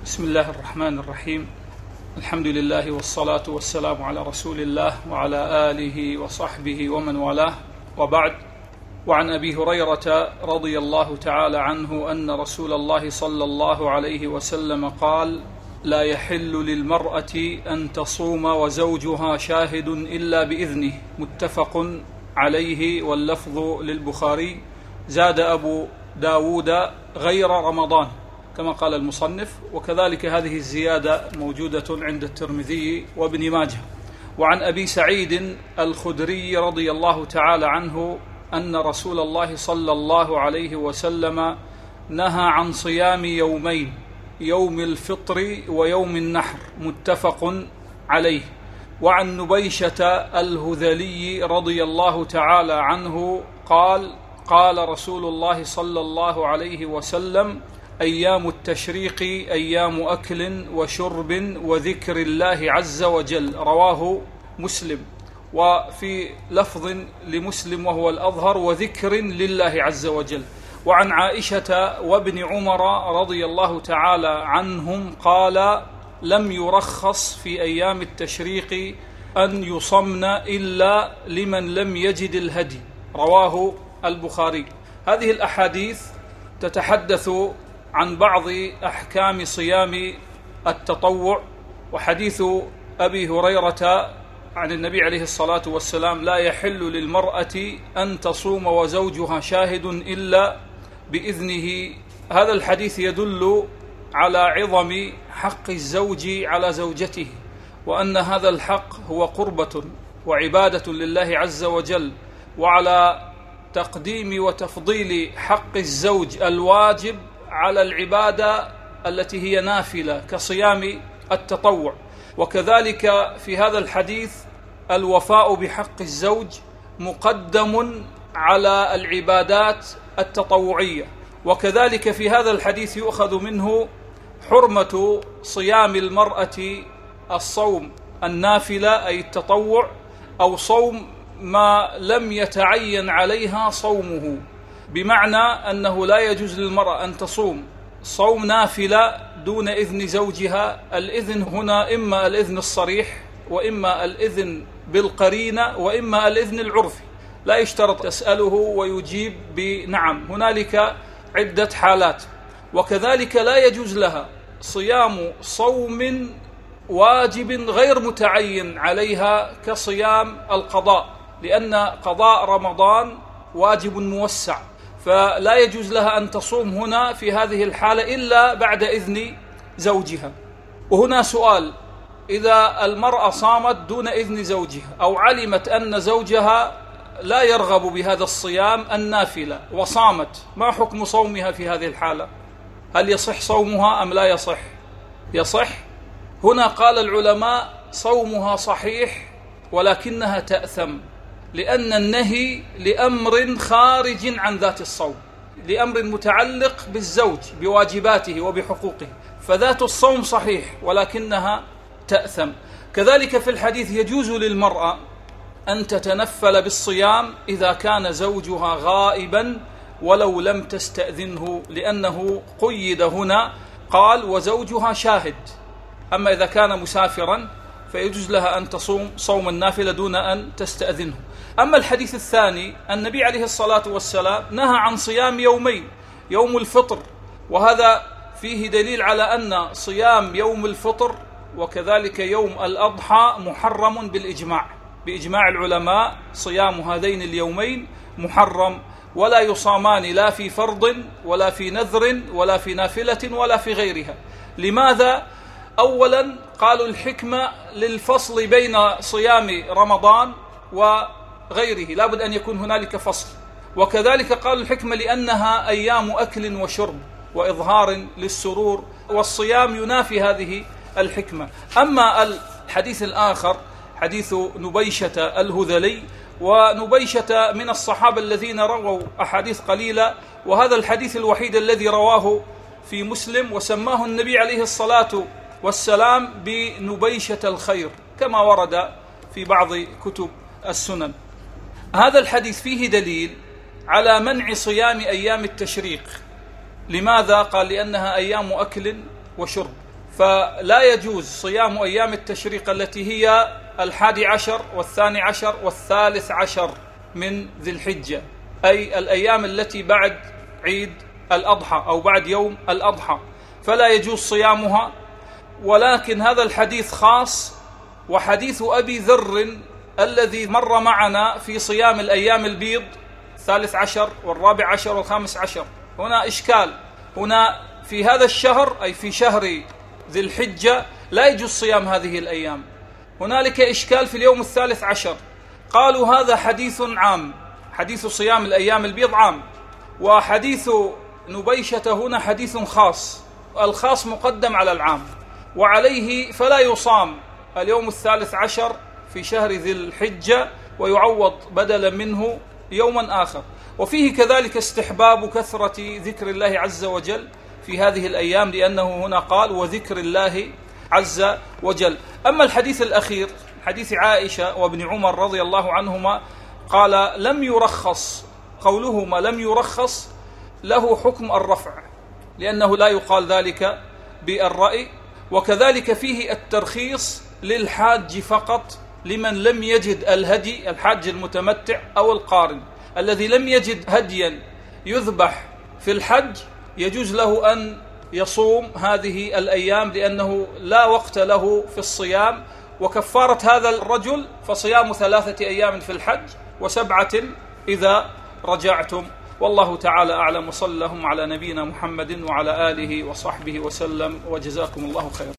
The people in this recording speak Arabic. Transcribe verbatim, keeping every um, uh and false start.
بسم الله الرحمن الرحيم. الحمد لله والصلاة والسلام على رسول الله وعلى آله وصحبه ومن والاه، وبعد. وعن أبي هريرة رضي الله تعالى عنه أن رسول الله صلى الله عليه وسلم قال: لا يحل للمرأة أن تصوم وزوجها شاهد إلا بإذنه، متفق عليه، واللفظ للبخاري. زاد أبو داود غير رمضان كما قال المصنف، وكذلك هذه الزيادة موجودة عند الترمذي وابن ماجه. وعن أبي سعيد الخدري رضي الله تعالى عنه أن رسول الله صلى الله عليه وسلم نهى عن صيام يومين، يوم الفطر ويوم النحر، متفق عليه. وعن نبيشة الهذلي رضي الله تعالى عنه قال: قال رسول الله صلى الله عليه وسلم: أيام التشريق أيام أكل وشرب وذكر الله عز وجل، رواه مسلم. وفي لفظ لمسلم وهو الأظهر: وذكر لله عز وجل. وعن عائشة وابن عمر رضي الله تعالى عنهم قال: لم يرخص في أيام التشريق أن يصمن إلا لمن لم يجد الهدي، رواه البخاري. هذه الأحاديث تتحدث عن بعض أحكام صيام التطوع. وحديث أبي هريرة عن النبي عليه الصلاة والسلام: لا يحل للمرأة أن تصوم وزوجها شاهد إلا بإذنه. هذا الحديث يدل على عظم حق الزوج على زوجته، وأن هذا الحق هو قربة وعبادة لله عز وجل، وعلى تقديم وتفضيل حق الزوج الواجب على العبادة التي هي نافلة كصيام التطوع. وكذلك في هذا الحديث الوفاء بحق الزوج مقدم على العبادات التطوعية. وكذلك في هذا الحديث يؤخذ منه حرمة صيام المرأة الصوم النافلة أي التطوع، أو صوم ما لم يتعين عليها صومه، بمعنى أنه لا يجوز للمرأة أن تصوم صوم نافلة دون إذن زوجها. الإذن هنا إما الإذن الصريح، وإما الإذن بالقرينة، وإما الإذن العرفي، لا يشترط تسأله ويجيب بنعم، هنالك عدة حالات. وكذلك لا يجوز لها صيام صوم واجب غير متعين عليها كصيام القضاء، لأن قضاء رمضان واجب موسع، فلا يجوز لها أن تصوم هنا في هذه الحالة إلا بعد إذن زوجها. وهنا سؤال: إذا المرأة صامت دون إذن زوجها، أو علمت أن زوجها لا يرغب بهذا الصيام النافلة وصامت، ما حكم صومها في هذه الحالة؟ هل يصح صومها أم لا يصح؟ يصح. هنا قال العلماء: صومها صحيح ولكنها تأثم، لأن النهي لأمر خارج عن ذات الصوم، لأمر متعلق بالزوج بواجباته وبحقوقه، فذات الصوم صحيح ولكنها تأثم. كذلك في الحديث يجوز للمرأة أن تتنفل بالصيام إذا كان زوجها غائبا ولو لم تستأذنه، لأنه قيد هنا قال: وزوجها شاهد. أما إذا كان مسافرا فيجوز لها أن تصوم صوم النافلة دون أن تستأذنه. أما الحديث الثاني، النبي عليه الصلاة والسلام نهى عن صيام يومين، يوم الفطر، وهذا فيه دليل على أن صيام يوم الفطر وكذلك يوم الأضحى محرم بالإجماع، بإجماع العلماء صيام هذين اليومين محرم، ولا يصامان لا في فرض ولا في نذر ولا في نافلة ولا في غيرها. لماذا؟ أولا قالوا الحكمة للفصل بين صيام رمضان وغيره، لا بد أن يكون هنالك فصل. وكذلك قالوا الحكمة لأنها أيام أكل وشرب وإظهار للسرور، والصيام ينافي هذه الحكمة. أما الحديث الآخر حديث نبيشة الهذلي، ونبيشة من الصحابة الذين رووا أحاديث قليلة، وهذا الحديث الوحيد الذي رواه في مسلم، وسماه النبي عليه الصلاة والسلام بنبيشة الخير كما ورد في بعض كتب السنن. هذا الحديث فيه دليل على منع صيام أيام التشريق. لماذا؟ قال: لأنها أيام أكل وشرب. فلا يجوز صيام أيام التشريق التي هي الحادي عشر والثاني عشر والثالث عشر من ذي الحجة، أي الأيام التي بعد عيد الأضحى أو بعد يوم الأضحى، فلا يجوز صيامها. ولكن هذا الحديث خاص، وحديث أبي ذر الذي مر معنا في صيام الأيام البيض الثالث عشر والرابع عشر والخامس عشر، هنا إشكال. هنا في هذا الشهر أي في شهر ذي الحجة لا يجوز صيام هذه الأيام. هنالك إشكال في اليوم الثالث عشر، قالوا هذا حديث عام، حديث صيام الأيام البيض عام، وحديث نبيشة هنا حديث خاص، الخاص مقدم على العام، وعليه فلا يصام اليوم الثالث عشر في شهر ذي الحجة ويعوض بدلا منه يوما آخر. وفيه كذلك استحباب كثرة ذكر الله عز وجل في هذه الأيام، لأنه هنا قال وذكر الله عز وجل. أما الحديث الأخير حديث عائشة وابن عمر رضي الله عنهما، قال لم يرخص، قولهما لم يرخص له حكم الرفع، لأنه لا يقال ذلك بالرأي. وكذلك فيه الترخيص للحاج فقط، لمن لم يجد الهدي، الحاج المتمتع أو القارن الذي لم يجد هديا يذبح في الحج، يجوز له أن يصوم هذه الأيام، لأنه لا وقت له في الصيام. وكفارة هذا الرجل فصيام ثلاثة أيام في الحج وسبعة إذا رجعتم. والله تعالى أعلم، وصلى اللهم على نبينا محمد وعلى آله وصحبه وسلم، وجزاكم الله خيرا.